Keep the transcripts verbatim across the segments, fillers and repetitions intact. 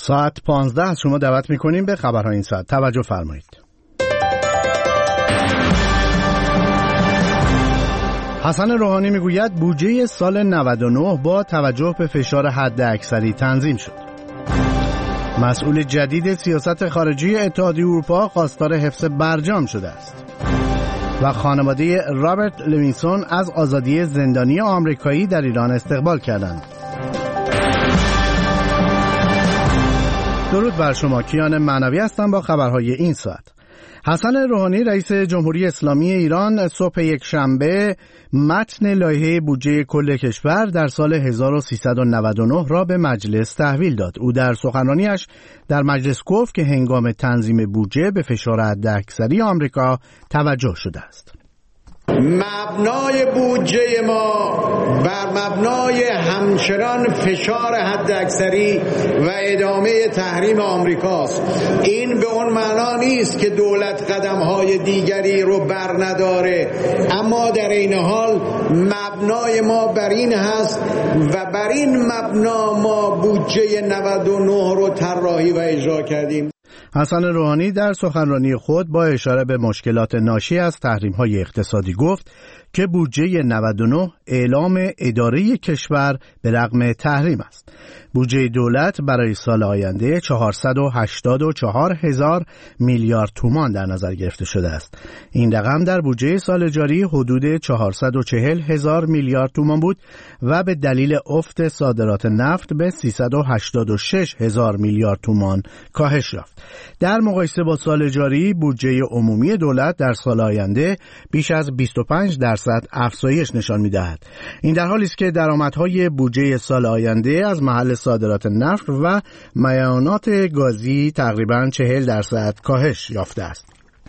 ساعت پانزده از شما دعوت میکنیم به خبرهای این ساعت. توجه فرمایید. حسن روحانی میگوید بودجه سال نود و نه با توجه به فشار حداکثری تنظیم شد. مسئول جدید سیاست خارجی اتحادیه اروپا خواستار حفظ برجام شده است. و خانواده رابرت لیوینسون از آزادی زندانی آمریکایی در ایران استقبال کردند. درود بر شما، کیان معنوی هستم با خبرهای این ساعت. حسن روحانی رئیس جمهوری اسلامی ایران صبح یک شنبه متن لایحه بودجه کل کشور در سال هزار و سیصد و نود و نه را به مجلس تحویل داد. او در سخنرانیش در مجلس گفت که هنگام تنظیم بودجه به فشار حداکثری آمریکا توجه شده است. مبنای بودجه ما بر مبنای همچنان فشار حداکثری و ادامه تحریم آمریکاست. این به اون معنا نیست که دولت قدم‌های دیگری رو بر نداره، اما در این حال مبنای ما بر این هست و بر این مبنا ما بودجه نود و نه رو طراحی و اجرا کردیم. حسن روحانی در سخنرانی خود با اشاره به مشکلات ناشی از تحریم‌های اقتصادی گفت که بودجه نود و نه اعلام اداره کشور به رغم تحریم است. بودجه دولت برای سال آینده چهارصد و هشتاد و چهار هزار میلیارد تومان در نظر گرفته شده است. این رقم در بودجه سال جاری حدود چهارصد و چهل هزار میلیارد تومان بود و به دلیل افت صادرات نفت به سیصد و هشتاد و شش هزار میلیارد تومان کاهش یافت. در مقایسه با سال جاری بودجه عمومی دولت در سال آینده بیش از بیست و پنج درصد افزایش نشان می‌دهد. این در حالی است که درآمدهای بودجه سال آینده از محل صادرات نفت و معاینات گازی تقریباً چهل درصد کاهش یافته است.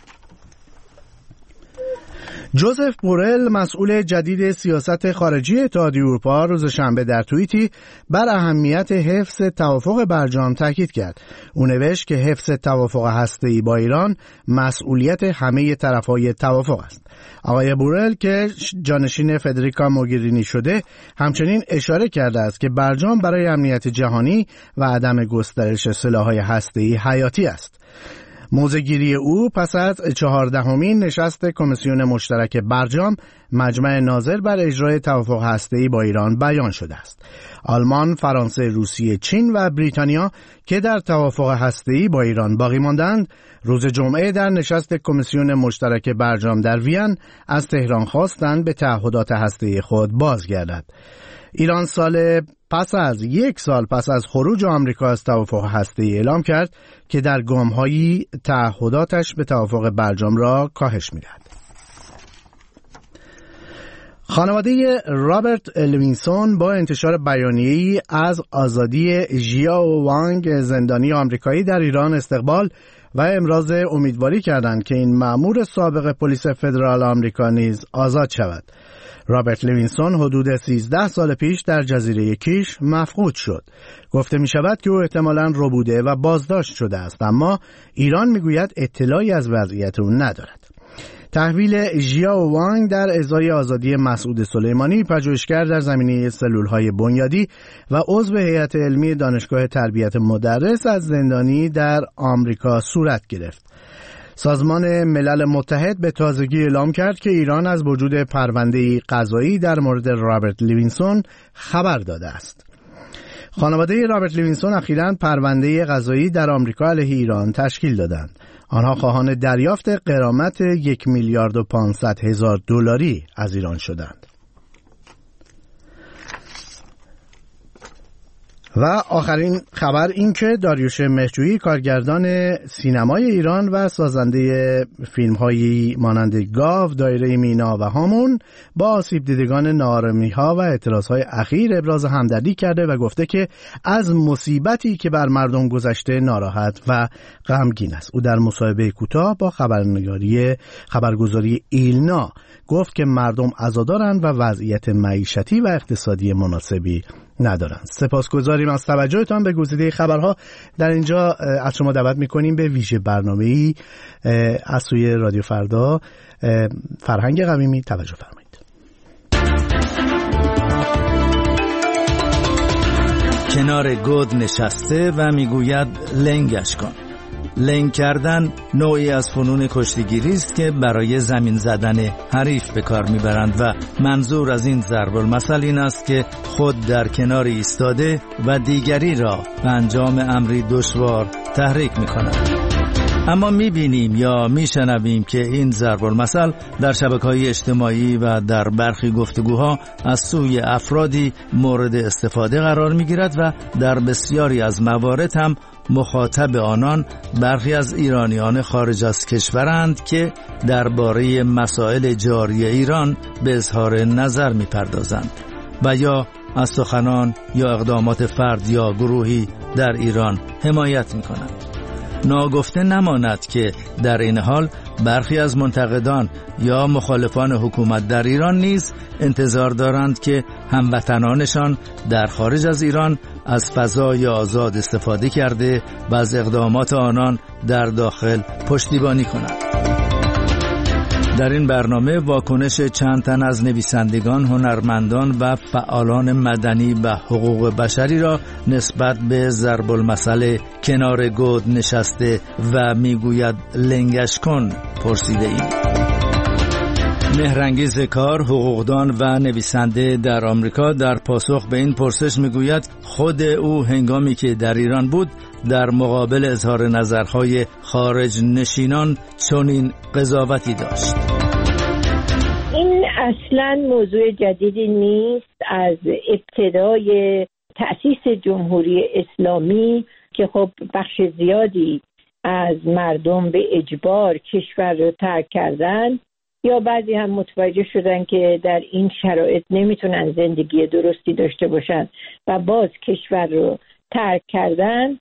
جوزف بورل مسئول جدید سیاست خارجی اتحادیه اروپا روز شنبه در توییتی بر اهمیت حفظ توافق برجام تاکید کرد. او نوشت که حفظ توافق هسته‌ای با ایران مسئولیت همه طرف‌های توافق است. آقای بورل که جانشین فدریکا موگرینی شده همچنین اشاره کرده است که برجام برای امنیت جهانی و عدم گسترش سلاح‌های هسته‌ای حیاتی است. موضع‌گیری او پس از چهاردهمین نشست کمیسیون مشترک برجام مجمع ناظر بر اجرای توافق هسته‌ای با ایران بیان شده است. آلمان، فرانسه، روسیه، چین و بریتانیا که در توافق هسته‌ای با ایران باقی ماندند، روز جمعه در نشست کمیسیون مشترک برجام در وین از تهران خواستند به تعهدات هسته‌ای خود بازگردد. ایران سال پس از یک سال پس از خروج آمریکا از توافق هسته‌ای اعلام کرد که در گام‌هایی تعهداتش به توافق برجام را کاهش می‌دهد. خانواده رابرت لیوینسون با انتشار بیانیه‌ای از آزادی ژیائو وانگ زندانی آمریکایی در ایران استقبال و امراض امیدواری کردند که این مأمور سابق پلیس فدرال آمریکا نیز آزاد شود. رابرت لیوینسون حدود سیزده سال پیش در جزیره کیش مفقود شد. گفته می شود که او احتمالاً ربوده و بازداشت شده است، اما ایران می گوید اطلاعی از وضعیت او ندارد. تحویل ژیائو وانگ در ازای آزادی مسعود سلیمانی، پژوهشگر در زمینه سلول‌های بنیادی و عضو هیئت علمی دانشگاه تربیت مدرس از زندانی در آمریکا صورت گرفت. سازمان ملل متحد به تازگی اعلام کرد که ایران از وجود پرونده‌ای قضایی در مورد رابرت لیوینسون خبر داده است. خانواده رابرت لیوینسون اخیراً پرونده قضایی در آمریکا علیه ایران تشکیل دادند. آنها خواهان دریافت غرامت یک میلیارد و پانصد هزار دلاری از ایران شدند. و آخرین خبر این که داریوش مهرجویی، کارگردان سینمای ایران و سازنده فیلم‌هایی مانند گاو، دایره مینا و هامون، با آسیب دیدگان ناآرامی‌ها و اعتراض‌های اخیر ابراز همدردی کرده و گفته که از مصیبتی که بر مردم گذشته ناراحت و غمگین است. او در مصاحبه کوتاه با خبرنگاری خبرگزاری ایلنا گفت که مردم عزادارند و وضعیت معیشتی و اقتصادی مناسبی ندارند. سپاسگزاریم از توجهتان به گزیده خبرها. در اینجا از شما دعوت میکنیم به ویژه برنامه‌ای از سوی رادیو فردا. فرهنگ قویمی، توجه فرمایید. کنار گود نشسته و میگوید لنگش کن. لنگ کردن نوعی از فنون کشتیگیری است که برای زمین زدن حریف به کار میبرند و منظور از این ضرب المثل این است که خود در کنار ایستاده و دیگری را به انجام امری دشوار تحریک میکنند. اما میبینیم یا میشنویم که این ضرب المثل در شبکه‌های اجتماعی و در برخی گفتگوها از سوی افرادی مورد استفاده قرار میگیرد و در بسیاری از موارد هم مخاطب آنان برخی از ایرانیان خارج از کشورند که درباره مسائل جاری ایران به اظهار نظر میپردازند و یا از سخنان یا اقدامات فرد یا گروهی در ایران حمایت میکنند. ناگفته نماند که در این حال برخی از منتقدان یا مخالفان حکومت در ایران نیز انتظار دارند که هموطنانشان در خارج از ایران از فضای آزاد استفاده کرده و از اقدامات آنان در داخل پشتیبانی کنند. در این برنامه واکنش چند تن از نویسندگان، هنرمندان و فعالان مدنی و حقوق بشری را نسبت به ضرب المثل کنار گود نشسته و میگوید لنگش کن پرسیده ایم. مهرانگیز کار، حقوقدان و نویسنده در آمریکا، در پاسخ به این پرسش میگوید خود او هنگامی که در ایران بود در مقابل اظهار نظرهای خارج نشینان چنین قضاوتی داشت. این اصلاً موضوع جدیدی نیست. از ابتدای تأسیس جمهوری اسلامی که خب بخش زیادی از مردم به اجبار کشور رو ترک کردن یا بعضی هم متوجه شدن که در این شرایط نمیتونن زندگی درستی داشته باشن و باز کشور رو ترک کردن،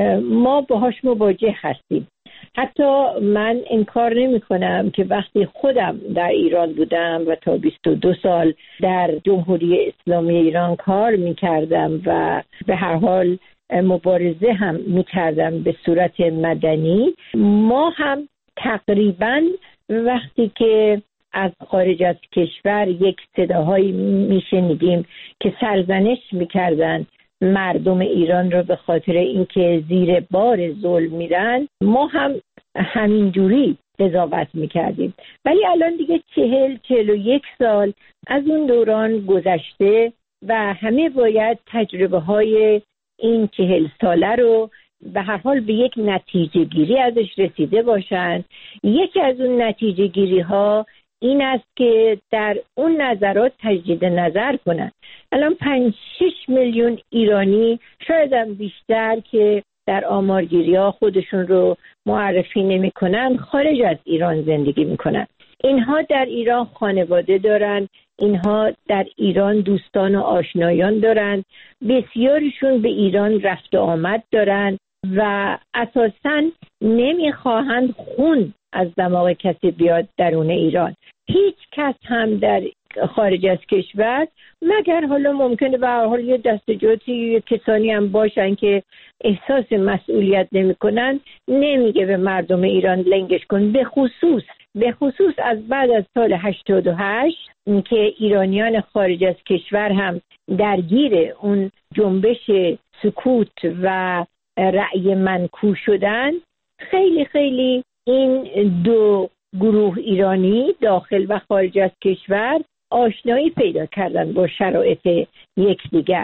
ما باهاش مواجه هستیم. حتی من انکار نمی کنم که وقتی خودم در ایران بودم و تا بیست و دو سال در جمهوری اسلامی ایران کار می کردم و به هر حال مبارزه هم می کردم به صورت مدنی، ما هم تقریباً وقتی که از خارج از کشور یک صداهایی می شنیدیم که سرزنش می کردن مردم ایران رو به خاطر اینکه زیر بار ظلم میرن، ما هم همینجوری قضاوت میکردیم. ولی الان دیگه چهل چهل و یک سال از اون دوران گذشته و همه باید تجربه های این چهل ساله رو به هر حال به یک نتیجه گیری ازش رسیده باشند. یکی از اون نتیجه گیری ها این است که در اون نظرات تجدید نظر کنن. الان پنج شش میلیون ایرانی، شاید هم بیشتر، که در آمارگیری ها خودشون رو معرفی نمی کنن، خارج از ایران زندگی می کنن. اینها در ایران خانواده دارن، اینها در ایران دوستان و آشنایان دارن، بسیارشون به ایران رفت و آمد دارن و اساساً نمیخواهند خون از دماغ کسی بیاد درون ایران. هیچ کس هم در خارج از کشور، مگر حالا ممکنه به هر حال یه دستجاتی کسانی هم باشن که احساس مسئولیت نمی کنن، نمیگه به مردم ایران لنگش کن. به خصوص به خصوص از بعد از سال هشتاد و هشت که ایرانیان خارج از کشور هم درگیر اون جنبش سکوت و رأی منکو شدن، خیلی خیلی این دو گروه ایرانی داخل و خارج از کشور آشنایی پیدا کردن با شرایط یکدیگر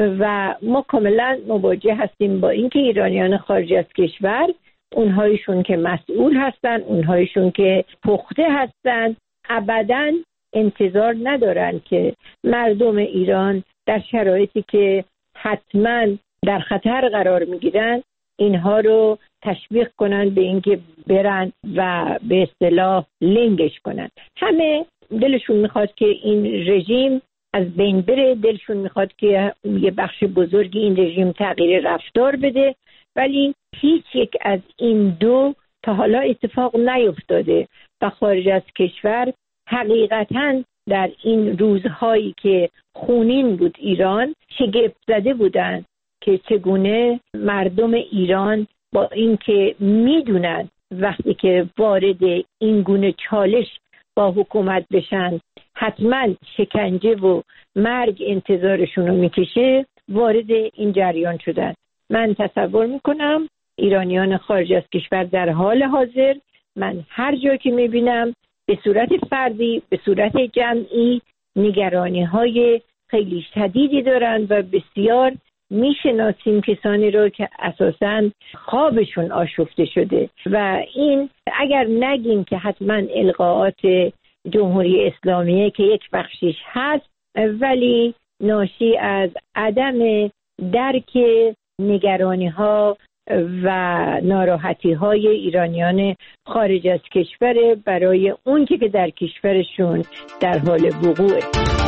و ما کاملا مواجه هستیم با اینکه ایرانیان خارج از کشور، اونهایشون که مسئول هستن، اونهایشون که پخته هستن، ابداً انتظار ندارن که مردم ایران در شرایطی که حتما در خطر قرار میگیرن اینها رو تشویق کنن به اینکه برن و به اصطلاح لنگش کنن. همه دلشون میخواد که این رژیم از بین بره، دلشون میخواد که یه بخش بزرگی این رژیم تغییر رفتار بده، ولی هیچ یک از این دو تا حالا اتفاق نیفتاده و خارج از کشور حقیقتاً در این روزهایی که خونین بود ایران شگفت زده بودن که چگونه مردم ایران با اینکه میدونن وقتی که وارد این گونه چالش با حکومت بشن حتما شکنجه و مرگ انتظارشون رو میکشه، وارد این جریان شدن. من تصور میکنم ایرانیان خارج از کشور در حال حاضر، من هر جا که میبینم به صورت فردی به صورت جمعی نگرانی های خیلی شدیدی دارند و بسیار میشناسیم کسانی رو که اساساً خوابشون آشفته شده و این اگر نگیم که حتما القاءات جمهوری اسلامیه که یک بخشش هست، ولی ناشی از عدم درک نگرانی ها و ناراحتی های ایرانیان خارج از کشور برای اون که در کشورشون در حال وقوعه.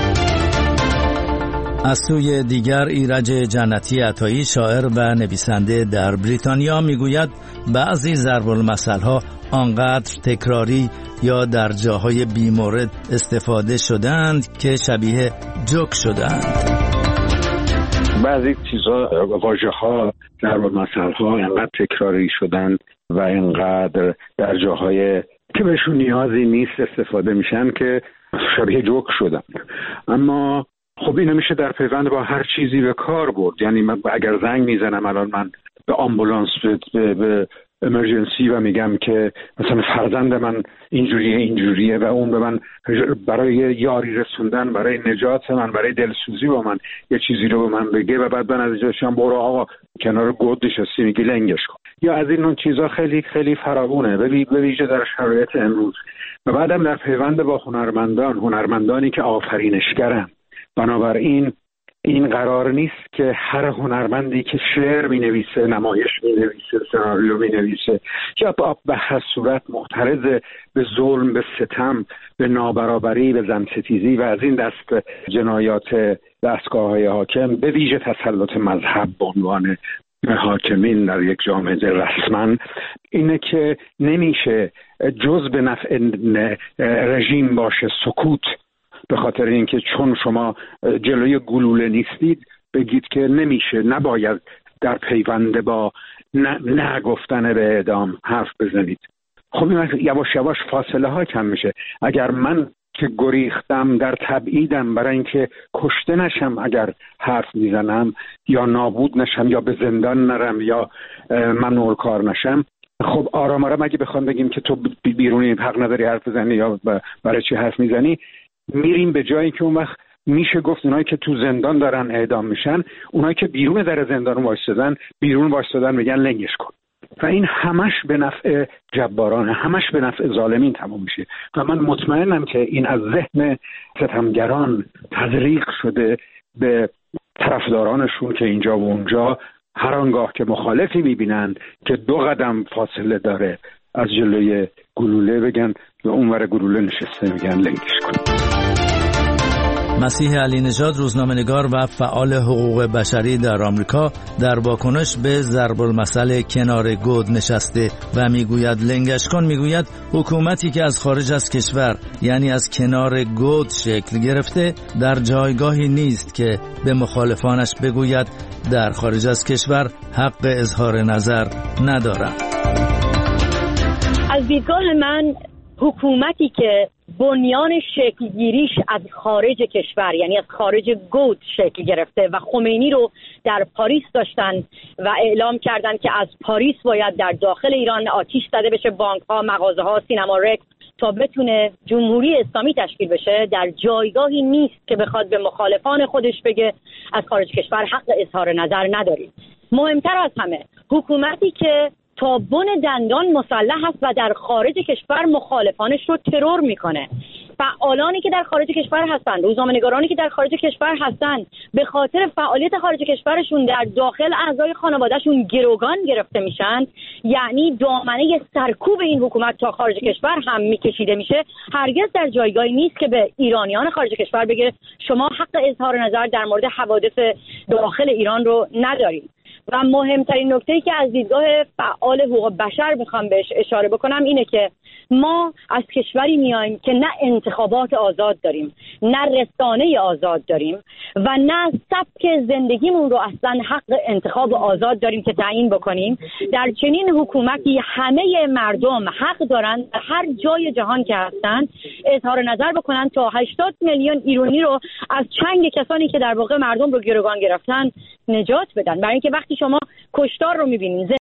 از سوی دیگر ایرج جنتی عطایی شاعر و نویسنده در بریتانیا میگوید بعضی ضرب المثل‌ها آنقدر تکراری یا در جاهای بیمورد استفاده شدند که شبیه جوک شدند. بعضی چیزا واژه‌ها ضرب المثل‌ها انقدر تکراری شدند و انقدر در جاهای که بهشون نیازی نیست استفاده میشن که شبیه جوک شدن. اما خب این نمیشه در پیوند با هر چیزی به کار برد. یعنی من اگر زنگ میزنم الان من به آمبولانس به, به امرجنسی و میگم که مثلا فرزند من اینجوریه اینجوریه و اون به من برای یاری رسوندن، برای نجات من، برای دلسوزی با من یه چیزی رو به من بگه و بعد من از جاشم برو آقا کنار گود نشستی میگی لنگش کن، یا از این نوع چیزا خیلی خیلی فراوونه به ویژه در شرایط امروز. و بعدم در پیوند با هنرمندان هنرمندانی که آفرینشگرن. بنابراین این قرار نیست که هر هنرمندی که شعر می نویسه، نمایش می نویسه، سناریو می نویسه یا به هر صورت معترض به ظلم، به ستم، به نابرابری، به زنستیزی و از این دست جنایات دستگاه های حاکم به ویژه تسلط مذهب به عنوان حاکمین در یک جامعه رسما، اینه که نمیشه جز به نفع رژیم باشه سکوت، به خاطر اینکه چون شما جلوی گلوله نیستید بگید که نمیشه، نباید در پیوند با نه گفتن به اعدام حرف بزنید. خب یواش یواش فاصله ها کم میشه. اگر من که گریختم در تبعیدم برای اینکه کشته نشم اگر حرف میزنم، یا نابود نشم، یا به زندان نرم، یا ممنوع کار نشم، خب آرام آرام اگه بخوام بگیم که تو بیرونی حق نداری حرف بزنی یا برای چی حرف میزنی، میریم به جایی که اون وقت میشه گفت اونایی که تو زندان دارن اعدام میشن، اونایی که بیرون در زندان وایسادن بیرون وایسادن میگن لنگش کن. و این همش به نفع جبارانه، همش به نفع ظالمین تموم میشه. و من مطمئنم که این از ذهن ستمگران تزریق شده به طرفدارانشون که اینجا و اونجا هر آنگاه که مخالفی میبینن که دو قدم فاصله داره از جلوی گلوله بگن و اونور گلوله نشسته میگن لنگش کن. مسیح علی نژاد روزنامه‌نگار و فعال حقوق بشری در آمریکا در واکنش به ضرب المثل کنار گود نشسته و میگوید لنگش کن، میگوید حکومتی که از خارج از کشور یعنی از کنار گود شکل گرفته در جایگاهی نیست که به مخالفانش بگوید در خارج از کشور حق اظهار نظر ندارند. از دیدگاه من حکومتی که بنیان شکلگیریش از خارج کشور یعنی از خارج گود شکل گرفته و خمینی رو در پاریس داشتن و اعلام کردن که از پاریس باید در داخل ایران آتیش زده بشه، بانک ها، مغازه ها، سینما رکس، تا بتونه جمهوری اسلامی تشکیل بشه، در جایگاهی نیست که بخواد به مخالفان خودش بگه از خارج کشور حق اظهار نظر ندارید. مهمتر از همه حکومتی که تا بن دندان مسلح است و در خارج کشور مخالفانش رو ترور میکنه. فعالانی که در خارج کشور هستند، روزنامه‌نگارانی که در خارج کشور هستند، به خاطر فعالیت خارج کشورشون در داخل اعضای خانوادهشون گروگان گرفته میشن، یعنی دامنه سرکوب این حکومت تا خارج کشور هم میکشیده میشه. هرگز در جایگاهی نیست که به ایرانیان خارج کشور بگه شما حق اظهار نظر در مورد حوادث داخل ایران رو ندارید. و مهمترین نکته‌ای که از دیدگاه فعال حقوق بشر میخوام بهش اشاره بکنم اینه که ما از کشوری میایم که نه انتخابات آزاد داریم، نه رسانه آزاد داریم و نه سبک زندگیمون رو اصلا حق انتخاب آزاد داریم که تعیین بکنیم. در چنین حکومتی همه مردم حق دارن هر جای جهان که هستن اظهار نظر بکنن تا هشتاد میلیون ایرانی رو از چنگ کسانی که در واقع مردم رو گروگان گرفتن نجات بدن. برای اینکه وقتی شما کشتار رو میبینین،